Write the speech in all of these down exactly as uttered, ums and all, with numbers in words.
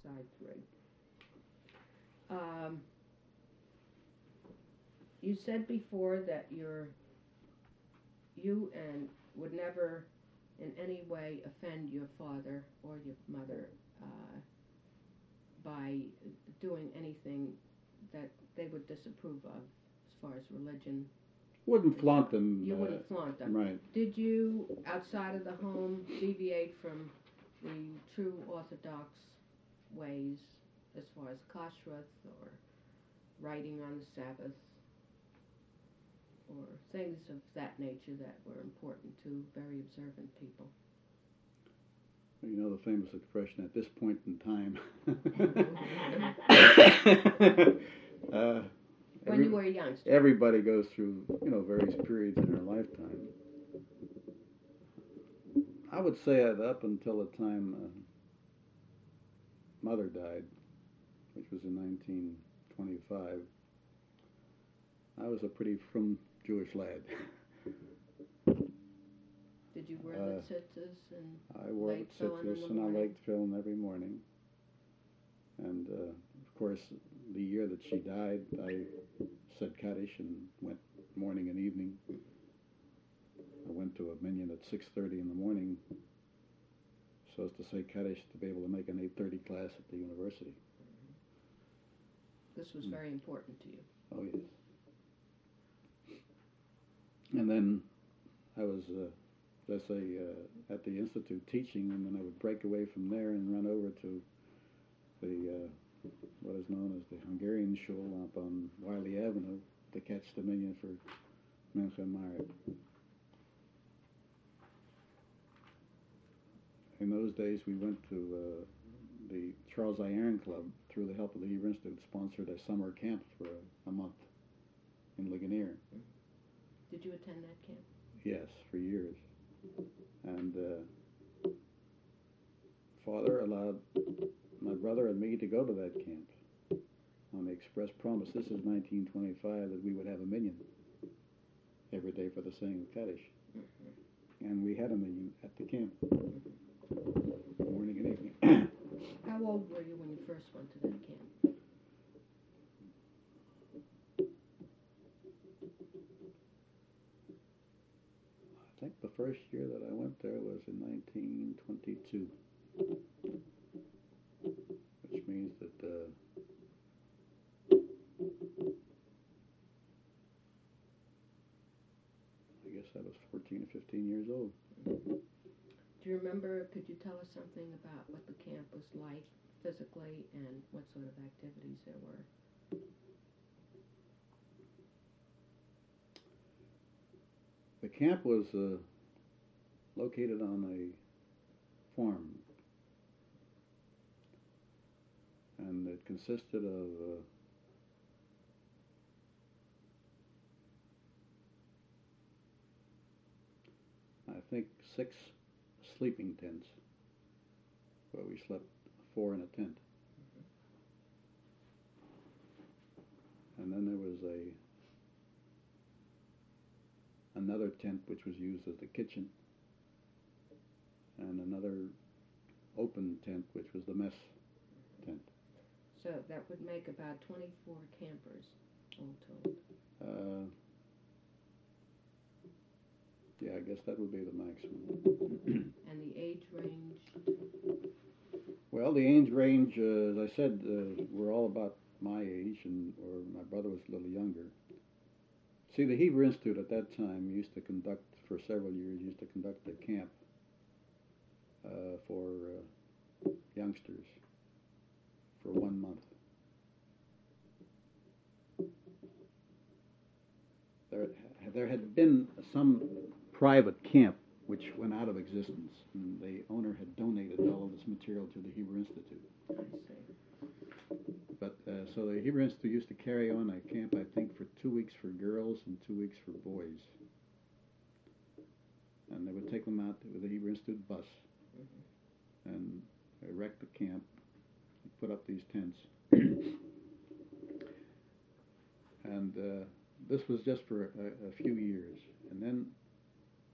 side three. Um, you said before that you're, you and would never in any way offend your father or your mother uh, by doing anything that they would disapprove of as far as religion. Wouldn't flaunt them. You uh, wouldn't flaunt them. Right. Did you, outside of the home, deviate from the true Orthodox ways as far as kashrut or writing on the Sabbath or things of that nature that were important to very observant people? You know the famous expression, at this point in time. uh, when every, you were a youngster. Everybody goes through, you know, various periods in their lifetime. I would say that up until the time uh, Mother died, which was in nineteen twenty-five, I was a pretty frum Jewish lad. Did you wear uh, the tzitzis and I wore light the film in tzitzis the and I morning? liked film every morning. And uh, of course, the year that she died, I said Kaddish and went morning and evening. I went to a minyan at six thirty in the morning so as to say Kaddish to be able to make an eight thirty class at the university. This was very important to you. Oh, yes. And then I was, uh, let's say, uh, at the Institute teaching, and then I would break away from there and run over to the, uh, what is known as the Hungarian shul up on Wiley Avenue to catch the minyan for Mincha and Maariv. In those days, we went to uh, the Charles I. Aaron Club, through the help of the Hebrew Institute, sponsored a summer camp for a, a month in Ligonier. Did you attend that camp? Yes, for years. And uh, Father allowed my brother and me to go to that camp on the express promise, this is nineteen twenty-five, that we would have a minyan every day for the saying of Kaddish. Mm-hmm. And we had a minyan at the camp, morning and evening. How old were you when you first went to that camp? I think the first year that I went there was in nineteen twenty-two, which means that uh, I guess I was fourteen or fifteen years old. Do you remember, could you tell us something about what the camp was like physically and what sort of activities there were? The camp was uh, located on a farm, and it consisted of uh, I think six sleeping tents, where we slept four in a tent. Mm-hmm. And then there was a another tent which was used as the kitchen, and another open tent which was the mess tent. So that would make about twenty-four campers, all told. Uh, yeah, I guess that would be the maximum. And the age range? Well, the age range, uh, as I said, uh, were all about my age, and or my brother was a little younger. See, the Hebrew Institute at that time used to conduct, for several years, used to conduct a camp uh, for uh, youngsters for one month. There, there had been some private camp which went out of existence, and the owner had donated all of this material to the Hebrew Institute. I see. But uh, so the Hebrew Institute used to carry on a camp, I think, for two weeks for girls and two weeks for boys. And they would take them out with the Hebrew Institute bus mm-hmm. and erect the camp, put up these tents. And uh, this was just for a, a few years. And then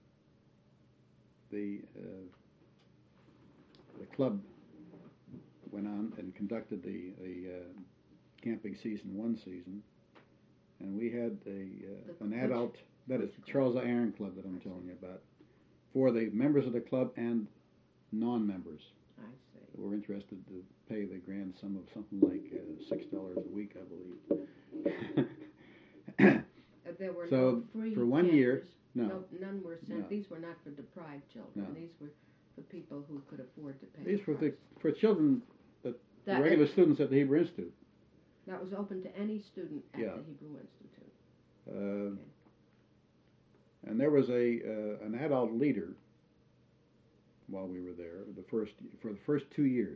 the uh, the club went on and conducted the the uh, camping season one season, and we had a uh, The an which- adult. That is which the club? Charles Aaron Club that I'm telling you about, for the members of the club and non-members I see. that were interested to pay the grand sum of something like uh, six dollars a week, I believe. Uh, there were So, no free for one year- campers. no, None were sent. No. These were not for deprived children. No. These were for people who could afford to pay. these the were the, price. for children, the That, regular students at the Hebrew Institute. that was open to any student at Yeah. the Hebrew Institute. Uh, Okay. And there was a uh, an adult leader while we were there. The first for the first two years.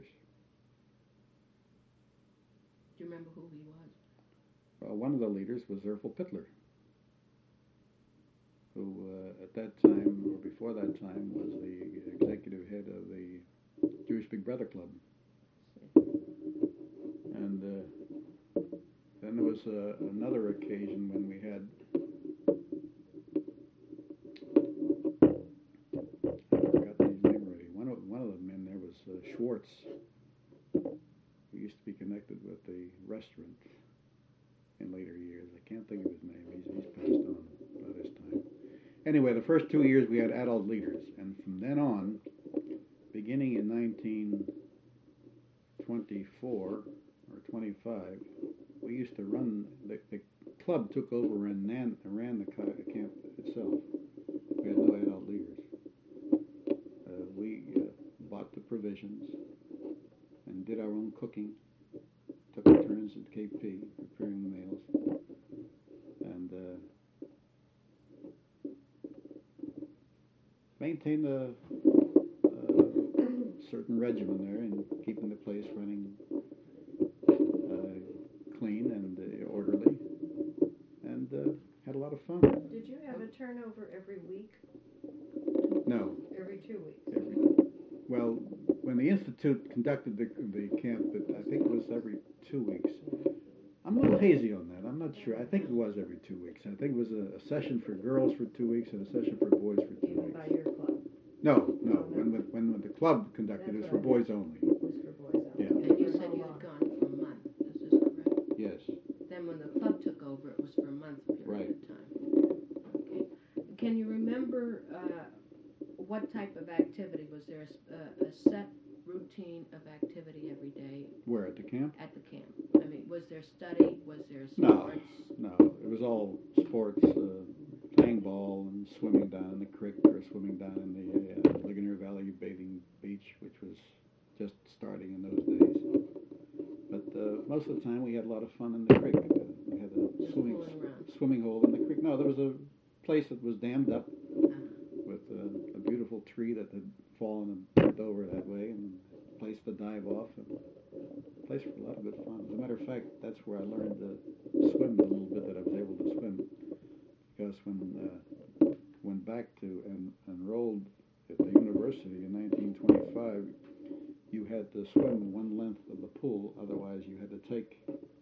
Do you remember who he was? Well, one of the leaders was Erfel Pittler, who uh, at that time or before that time was the executive head of the Jewish Big Brother Club. And uh, then there was uh, another occasion when we had. I forgot his name already. One of one of the men there was uh, Schwartz, who used to be connected with the restaurant in later years. I can't think of his name. He's, he's passed on by this time. Anyway, the first two years we had adult leaders, and from then on, beginning in nineteen twenty-four or twenty-five, we used to run, the, the club took over and ran, ran the ca- camp itself. We had no adult leaders. Uh, we uh, bought the provisions and did our own cooking, took turns at K P preparing the meals, and uh, maintained a, a certain regimen there in keeping the place running uh, clean and uh, orderly, and uh, had a lot of fun. Did you have a turnover every week? No, Every two weeks? every, well, when the Institute conducted the, the camp, it, I think it was every two weeks. I'm a little hazy on that. I'm not sure. I think it was every two weeks. I think it was a, a session for girls for two weeks and a session for boys for two Even weeks. by your club? No, no. no. When, the, when the club conducted it, it was That's for what I boys only. It was for boys only? Yeah. And you For said how you long? had gone for a month. Is this correct? Yes. Then when the club took over, it was for a month period Right. of time. Okay. Can you remember uh, what type of activity? Was there a, s- a- a set routine of activity every day Where, at the camp? at the camp? I mean, was there study? Was there No. sports? No. It was all sports, uh, playing ball and swimming down in the creek or swimming down in the uh, Ligonier Valley Bathing Beach, which was just starting in those days. But uh, most of the time we had a lot of fun in the creek. Uh, we had a Just swimming fooling around. swimming hole in the creek. No, there was a place that was dammed up Uh, with uh, a beautiful tree that had fallen and bent over that way, and a place to dive off, and a place for a lot of good fun. As a matter of fact, that's where I learned to swim the little bit that I was able to swim. Because when uh, went back to and enrolled at the university in nineteen twenty-five, you had to swim one length of the pool. Otherwise, you had to take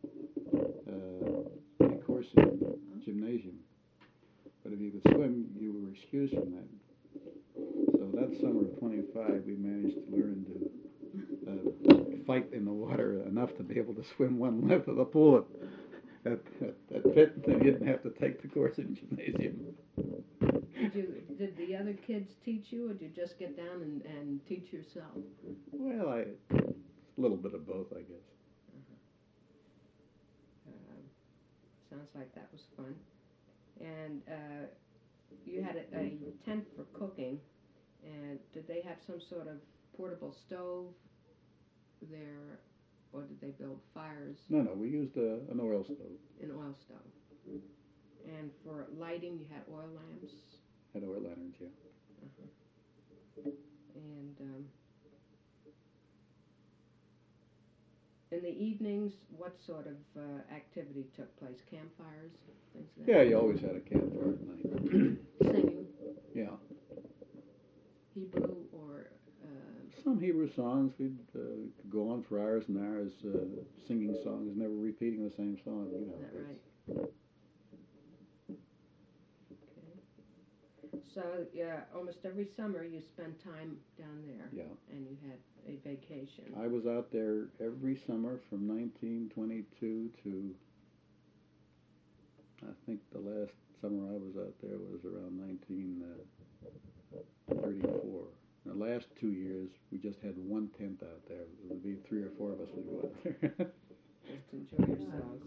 uh, a course in gymnasium. But if you could swim, you were excused from that. So that summer of twenty-five, we managed to learn to uh, fight in the water enough to be able to swim one length of the pool at, at, at, at Pitt, and you didn't have to take the course in gymnasium. did you? Did the other kids teach you, or did you just get down and, and teach yourself? Well, I a little bit of both, I guess. Um, sounds like that was fun. And uh, you had a, a tent for cooking, and did they have some sort of portable stove there, or did they build fires? No, no, we used uh, an oil stove. An oil stove. And for lighting, you had oil lamps. Had oil lanterns, yeah. And um, in the evenings, what sort of uh, activity took place? Campfires, things like that. Yeah, you always had a campfire at night. Singing Yeah. Hebrew or uh, Some Hebrew songs, we'd uh, could go on for hours and hours uh, singing songs, never repeating the same song. You know, is that that's- right? Okay. So yeah, almost every summer you spent time down there, Yeah. and you had a vacation? I was out there every summer from nineteen twenty-two to, I think the last summer I was out there was around nineteen thirty-four. The last two years, we just had one tent out there. It would be three or four of us would go out there. Just enjoy yourselves.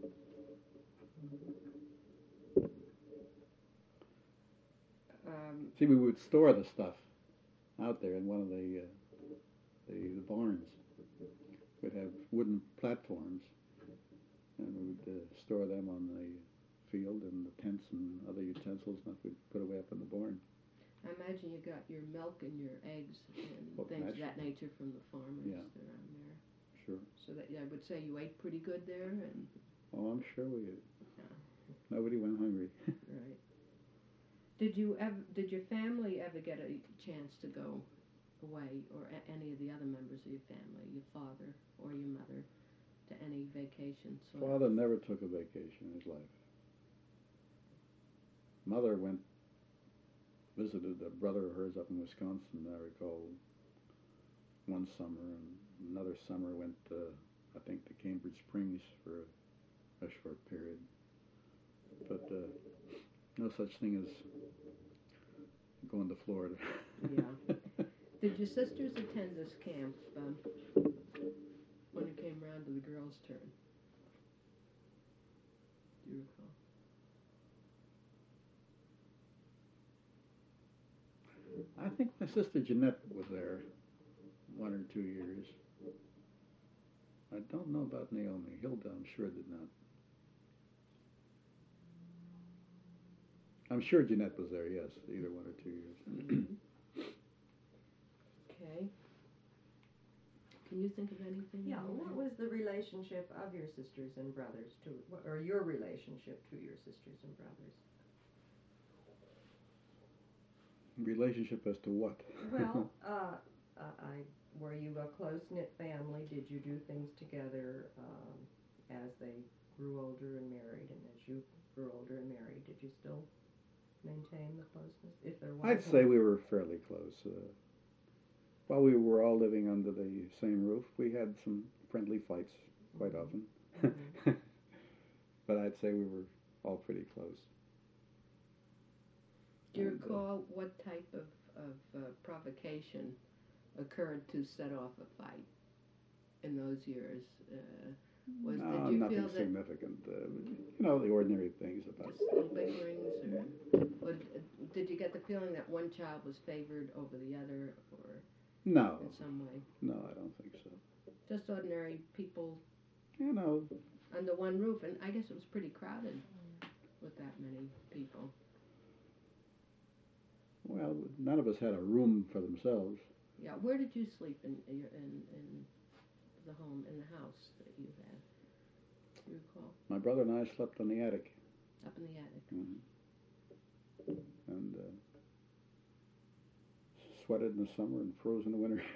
Um, See, we would store the stuff out there in one of the uh, the, the barns. We'd have wooden platforms, and we would uh, store them on the field, and the tents and other utensils and stuff we'd put away up in the barn. I imagine you got your milk and your eggs and Well, things of naturally. that nature from the farmers Yeah. around there. Sure. So that I would say you ate pretty good there, and Well, I'm sure we did. Yeah. Nobody went hungry. right. Did you ever? Did your family ever get a chance to go away, or a- any of the other members of your family, your father or your mother, to any vacations? Or Father never took a vacation in his life. Mother went, visited a brother of hers up in Wisconsin, I recall, one summer, and another summer went, uh, I think, to Cambridge Springs for a, a short period. But uh, no such thing as going to Florida. Yeah. Did your sisters attend this camp um, when it came around to the girls' turn? Do you recall? I think my sister Jeanette was there one or two years. I don't know about Naomi. Hilda, I'm sure, did not. I'm sure Jeanette was there, yes, either one or two years. Mhm. Okay. Can you think of anything? Yeah, Naomi? what was the relationship of your sisters and brothers to, or your relationship to your sisters and brothers? Relationship as to what? Well, uh, uh, I, were you a close-knit family? Did you do things together um, as they grew older and married, and as you grew older and married? Did you still maintain the closeness, if there was I'd one? say we were fairly close. Uh, while we were all living under the same roof, we had some friendly fights quite often. Mhm. But I'd say we were all pretty close. Do you And, uh, recall what type of, of uh, provocation occurred to set off a fight in those years? Uh, was no, did you nothing feel that significant. Uh, you know, the ordinary things about just little bickerings, or, or d- did you get the feeling that one child was favored over the other, or No, in some way? no, I don't think so. Just ordinary people You know, under one roof, and I guess it was pretty crowded with that many people. well, none of us had a room for themselves. Yeah, where did you sleep in in, your- in, in the home, in the house that you had? Do you recall? My brother and I slept in the attic. Up in the attic. hmm And uh, sweated in the summer and froze in the winter.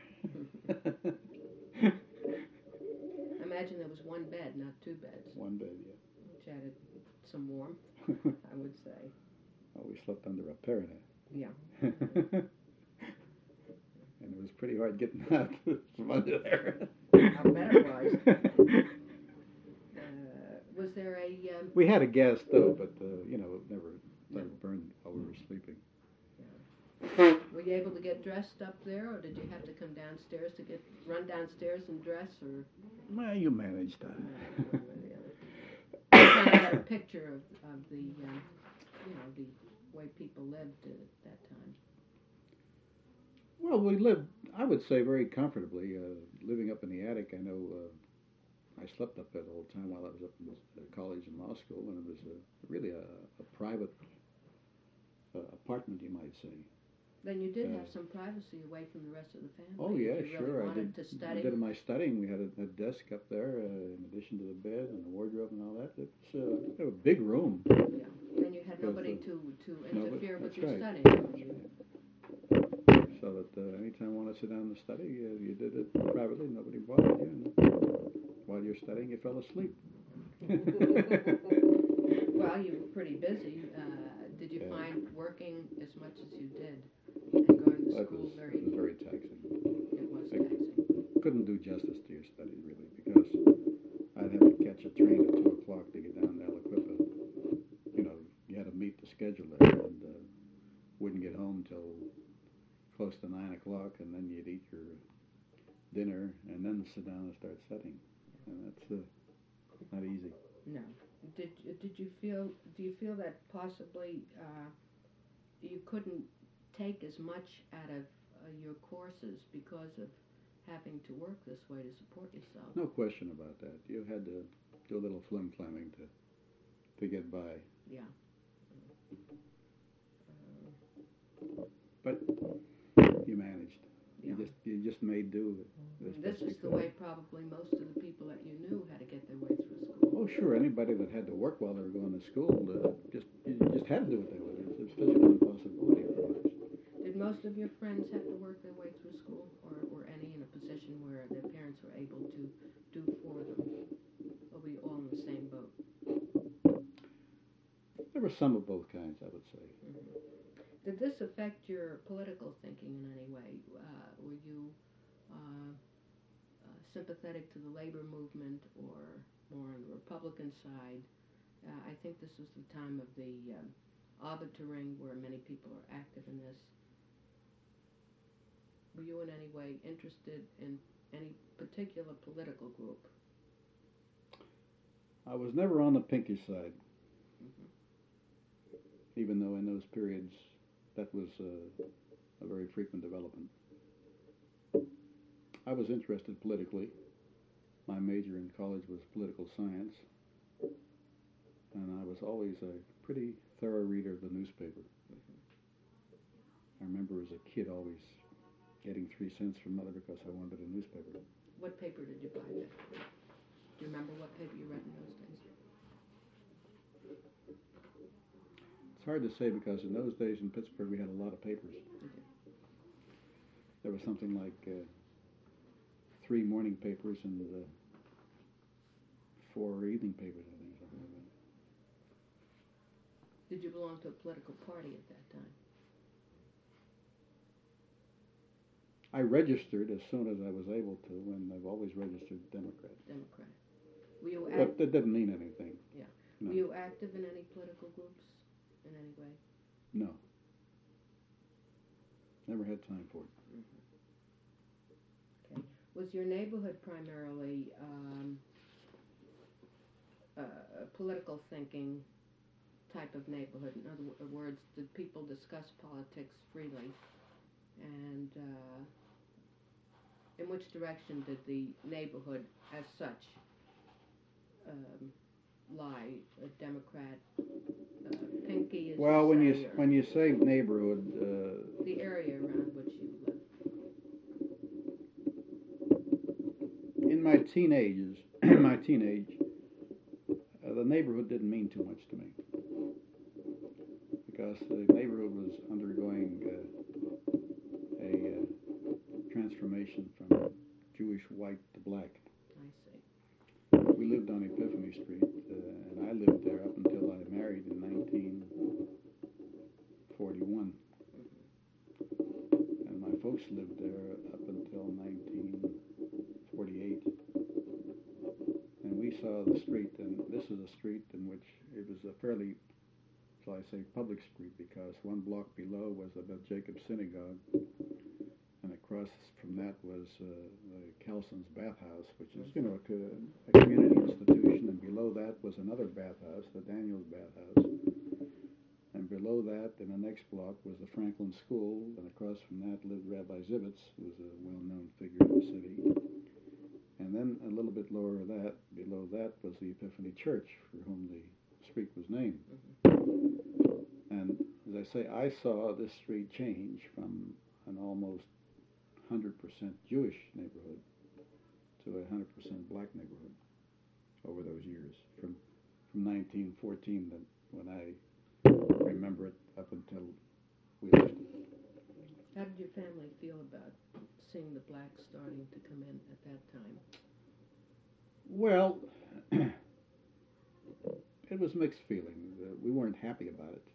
I imagine there was one bed, not two beds, One bed, which added some warmth, yeah. I would say. Well, we slept under a parapet. Yeah. And it was pretty hard getting out from under there. I'll bet it was. Uh, was there a, um, We had a gas stove, but uh, you know, it never let it burn while we were sleeping. were you able to get dressed up there, or did you have to come downstairs to get, run downstairs and dress, or Well, you managed uh, that. one way or the other? I kind of got a picture of, of the, um, you know, the way people lived at that time. Well, we lived, I would say, very comfortably. Uh, living up in the attic, I know uh, I slept up there the whole time while I was up in uh, college and law school, and it was a, really a, a private uh, apartment, you might say. Then you did Uh, have some privacy away from the rest of the family. Oh, if yeah, you really sure. I wanted did, to I study. did my studying. We had a, a desk up there uh, in addition to the bed and the wardrobe and all that. It's uh, a big room. Yeah. And you had Because, nobody uh, to, to no, but interfere with that's your right. studying. So that uh, anytime you want to sit down and study, uh, you did it privately. Nobody bothered you. And while you're studying, you fell asleep. Well, you were pretty busy. Uh, did you Yeah. find working as much as you did and going to That school was, very, it was very taxing. it was I- taxing? couldn't do justice to your studies really, because I'd have to catch a train at two o'clock to get down to Aliquippa. You know, you had to meet the schedule there, and uh, wouldn't get home till close to nine o'clock, and then you'd eat your dinner, and then sit down and start studying, and that's uh, not easy. No. Did did you feel? Do you feel that possibly uh, you couldn't take as much out of uh, your courses because of having to work this way to support yourself? No question about that. You had to do a little flim-flamming to to get by. Yeah. Uh, But you managed. You Yeah. just you just made do. As this best you is the could. way probably most of the people that you knew had to get their way through school. Oh, sure. Anybody that had to work while they were going to school, uh, just you just had to do what they would. It was a physical impossibility for us. Did most of your friends have to work their way through school, or were any in a position where their parents were able to do for them? Or were you all in the same boat? There were some of both kinds, I would say. Mm-hmm. Did this affect your political thinking in any way? Uh, were you uh, uh, sympathetic to the labor movement or more on the Republican side? Uh, I think this was the time of the um, arbitering where many people are active in this. Were you in any way interested in any particular political group? I was never on the pinky side, Mm-hmm. even though in those periods that was uh, a very frequent development. I was interested politically. My major in college was political science, and I was always a pretty thorough reader of the newspaper. I remember as a kid always getting three cents from mother because I wanted a newspaper. What paper did you buy then? Do you remember what paper you read in those days? It's hard to say because in those days in Pittsburgh we had a lot of papers. Okay. There was something like uh, three morning papers and uh, four evening papers, I think, something like that. Did you belong to a political party at that time? I registered as soon as I was able to, and I've always registered Democrat. Democrat. Were you But act- that didn't mean anything. Yeah. No. Were you active in any political groups in any way? No. Never had time for it. Okay. Was your neighborhood primarily um, a, a political thinking type of neighborhood? In other wo- words, did people discuss politics freely? And uh, in which direction did the neighborhood as such um, lie? A Democrat, uh, pinky, as Well, you when say, you or when you say neighborhood, uh, the area around which you live? in my teenagers, in my teenage, uh, the neighborhood didn't mean too much to me because the neighborhood was undergoing uh, a uh, transformation from Jewish white to black. I see. We lived on Epiphany Street, uh, and I lived there up until I married in nineteen forty-one. And my folks lived there up until nineteen forty-eight. And we saw the street, and this is a street in which it was a fairly, shall I say, public street, because one block below was the Beth Jacobs Synagogue, and across from that was uh, the Kelson's Bathhouse, which is, you know, a, co- a community institution, and below that was another bathhouse, the Daniels Bathhouse. And below that, in the next block, was the Franklin School, and across from that lived Rabbi Zivitz, who was a well-known figure in the city. And then a little bit lower that, below that, was the Epiphany Church, for whom the street was named. Mm-hmm. And as I say, I saw this street change from an almost one hundred percent Jewish neighborhood to a one hundred percent black neighborhood over those years, from from nineteen fourteen, that when I remember it, up until we left it. How did your family feel about seeing the blacks starting to come in at that time? Well, it was mixed feeling. Uh, we weren't happy about it.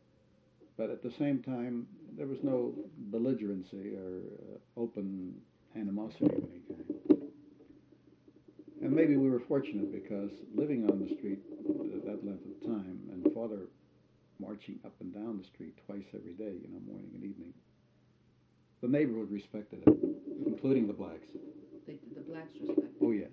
But at the same time, there was no belligerency or uh, open animosity of any kind. And maybe we were fortunate because living on the street uh, that length of time, and father marching up and down the street twice every day, you know, morning and evening, the neighborhood respected it, including the blacks. They, the blacks respect. Oh yes.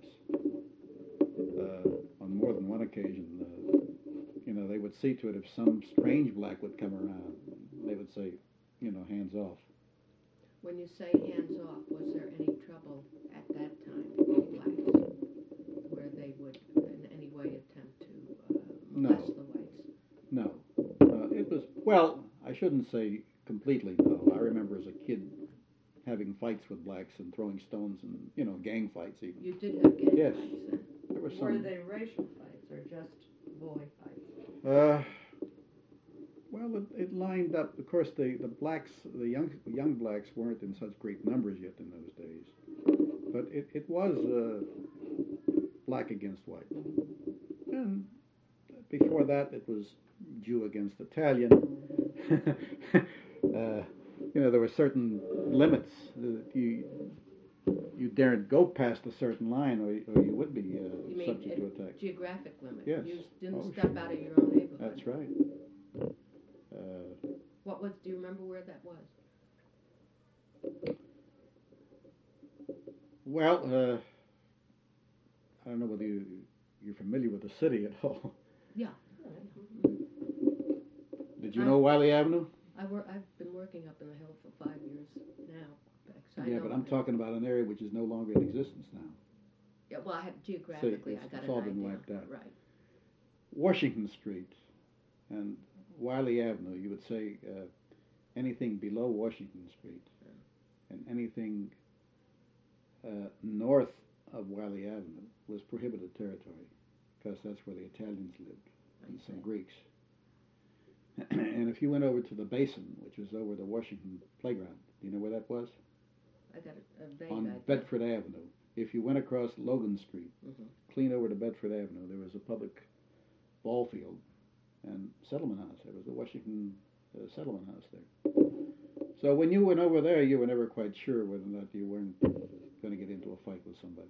Uh, on more than one occasion, uh, you know, they would see to it if some strange black would come around, they would say, you know, hands off. When you say hands off, was there any trouble at that time with blacks, where they would in any way attempt to uh, molest No. the whites? No. Uh, it was, well, I shouldn't say completely no. I remember as a kid having fights with blacks and throwing stones and, you know, gang fights even. You did have gang Yes. fights then? There were Were some. they racial fights or just boy fights? Uh, well, it, it lined up. Of course, the, the blacks, the young young blacks weren't in such great numbers yet in those days. But it, it was uh, black against white. And before that, it was Jew against Italian. uh, you know, there were certain limits. Uh, you you daren't go past a certain line, or, or you would be uh, You mean subject to a attack. geographic limit? Yes. You didn't Oh, step sure. out of your own neighborhood? That's right. Uh, What was, do you remember where that was? well, uh, I don't know whether you, you're familiar with the city at all. Yeah. Did you know Wiley Avenue? I work, I've been working up in the hill for five years now. So I Yeah, know but I'm it. talking about an area which is no longer in existence now. Yeah, well, I have geographically, it's- I got it's an all been idea. wiped out. Right. Washington Street and Wiley Avenue, you would say uh, anything below Washington Street and anything uh, north of Wiley Avenue was prohibited territory because that's where the Italians lived and I some see. Greeks. And if you went over to the Basin, which was over the Washington Playground, do you know where that was? I got a, a vague On idea. Bedford Avenue. If you went across Logan Street, Mhm. clean over to Bedford Avenue, there was a public ball field and settlement house. There was a Washington uh, settlement house there. So when you went over there, you were never quite sure whether or not you weren't going to get into a fight with somebody.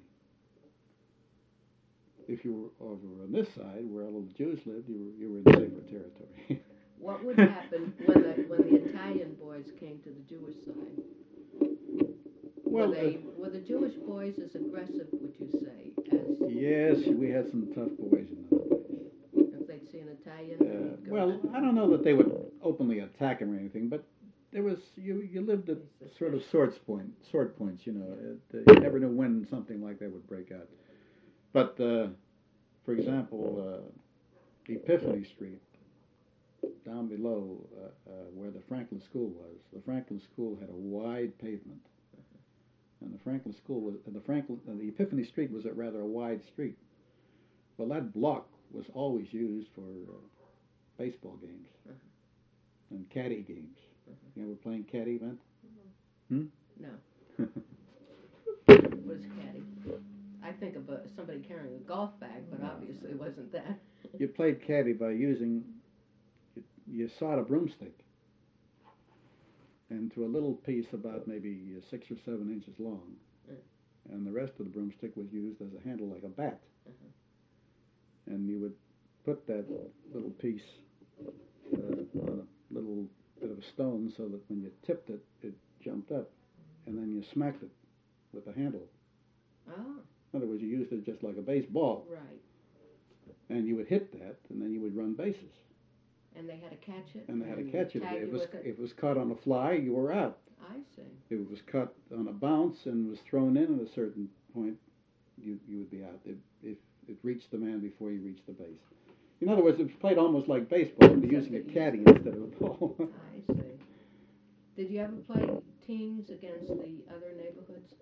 If you were over on this side, where all the Jews lived, you were you were in safer territory. What would happen when the when the Italian boys came to the Jewish side? Well, were they uh, were the Jewish boys as aggressive, would you say, as yes, we had some tough boys in those days. if they'd see an Italian? Uh, they'd go well, at them? I don't know that they would openly attack him or anything, but there was you you lived at sort of sword point sword points. You know, it, uh, you never knew when something like that would break out. But uh, for example, uh, Epiphany Street, down below uh, uh, where the Franklin School was, the Franklin School had a wide pavement, and the Franklin School was the Franklin uh, the Epiphany Street was a rather a wide street. Well, that block was always used for uh, baseball games Uh-huh. and caddy games. Uh-huh. You ever playing caddy, Vent? No. Hmm? What is caddy? I think of a, somebody carrying a golf bag, but obviously it wasn't that. You played caddy by using, you, you sawed a broomstick into a little piece about maybe uh, six or seven inches long, Mm. and the rest of the broomstick was used as a handle like a bat. Uh-huh. And you would put that little piece uh, on a little bit of a stone so that when you tipped it, it jumped up, and then you smacked it with the handle. Oh, In other words, you used it just like a baseball, right. and you would hit that, and then you would run bases. And they had to catch it? And they had to catch it. tag If it you was with it? if it was caught on a fly, you were out. I see. If it was caught on a bounce and was thrown in at a certain point, you you would be out. If if it reached the man before you reached the base. In other words, it was played almost like baseball, but Except using a that you caddy used- instead of a ball. I see. Did you ever play teams against the other neighborhoods?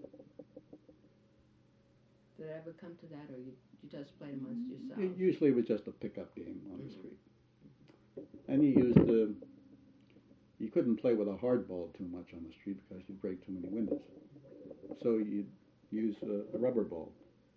Did it ever come to that, or you, you just played amongst yourselves? It usually it was just a pickup game on the street, and you used uh, you couldn't play with a hard ball too much on the street because you'd break too many windows. So you'd use a, a rubber ball.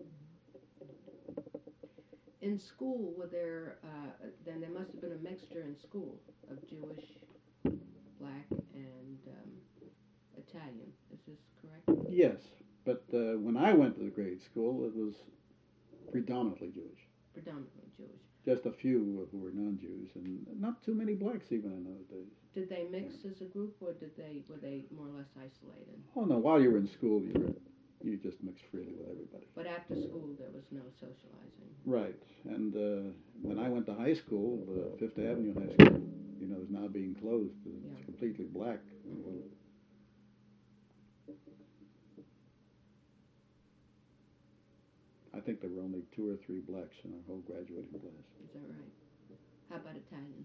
In school, were there, uh, then there must have been a mixture in school of Jewish, black, and um, Italian. Is this correct? Yes, But uh, when I went to the grade school, it was predominantly Jewish. Predominantly Jewish. Just a few who were non-Jews, and not too many blacks even in those days. Did they mix as a group, or did they were they more or less isolated? Oh no! While you were in school, you were, you just mixed freely with everybody. But after school, there was no socializing. Right. And uh, when I went to high school, uh, Fifth Avenue High School, you know, is now being closed. It's Yeah. completely black. I think there were only two or three blacks in our whole graduating class. Is that right? How about Italians?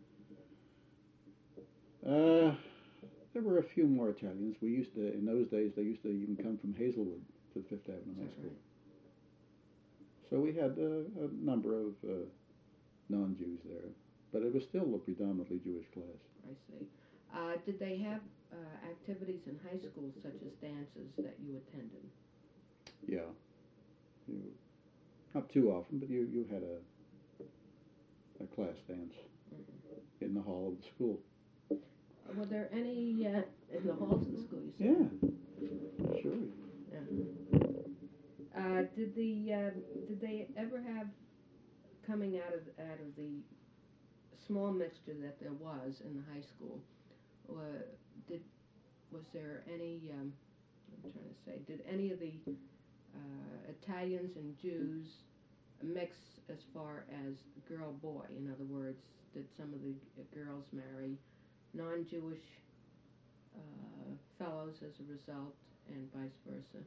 Uh, there were a few more Italians. We used to, in those days, they used to even come from Hazelwood to Fifth Avenue Is High that School. right? So we had uh, a number of uh, non-Jews there, but it was still a predominantly Jewish class. I see. Uh, did they have uh, activities in high school, such as dances, that you attended? Yeah. You, not too often, but you, you had a, a class dance Mm-hmm. in the hall of the school. Were there any uh, in the halls of the school? You said. Yeah, sure. Yeah. Uh, did the uh, did they ever have, coming out of out of the small mixture that there was in the high school, uh, did was there any? Um, I'm trying to say, did any of the uh, Italians and Jews mix as far as girl boy? In other words, did some of the girls marry non-Jewish uh, fellows as a result, and vice versa?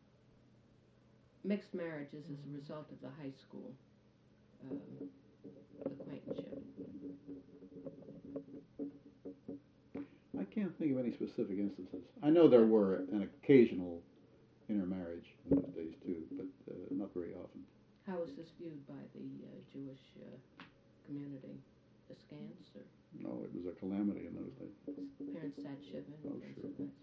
Mixed marriages as a result of the high school um, acquaintanceship. I can't think of any specific instances. I know there were an occasional intermarriage in those days too, but uh, not very often. How was this viewed by the uh, Jewish uh, community? Askance, or No, it was a calamity in those days. parents sat shiva and Oh, things sure. like that?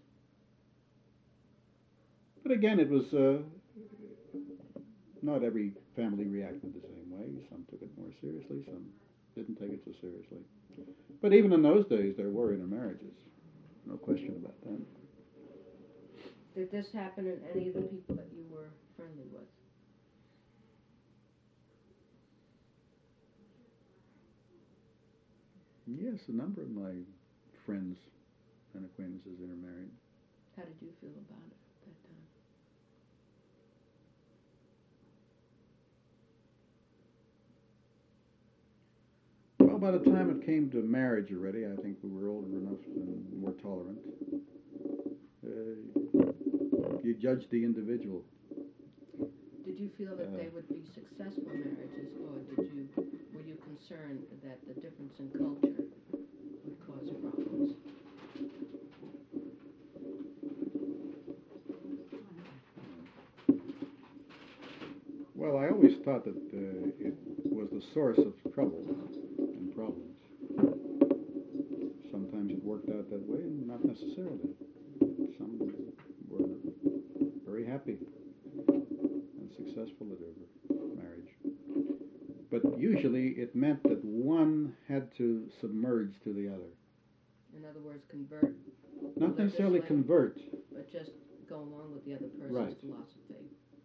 But again, it was uh, not every family reacted the same way. Some took it more seriously, some didn't take it so seriously. But even in those days, there were intermarriages. No question about that. Did this happen in any of the people that you were friendly with? Yes, a number of my friends and acquaintances intermarried. How did you feel about it at that time? Well, by the time it came to marriage already, I think we were older enough and more tolerant. Uh, you judged the individual. Did you feel that Uh, they would be successful marriages, or did you were you concerned that the difference in culture would cause problems? Well, I always thought that uh, it was the source of trouble and problems. Sometimes it worked out that way, and not necessarily. Some were very happy and successful at their marriage. But usually it meant that one had to submerge to the other. In other words, convert, Not necessarily Legislate. convert. but just go along with the other person's Right. philosophy.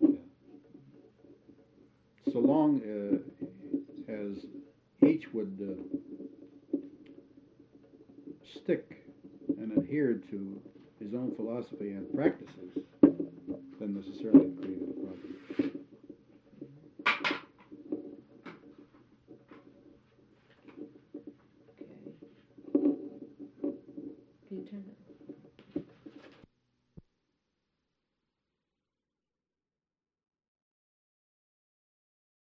So long uh, as each would uh, stick and adhere to his own philosophy and practices, then necessarily it created a problem. Okay. Can you turn that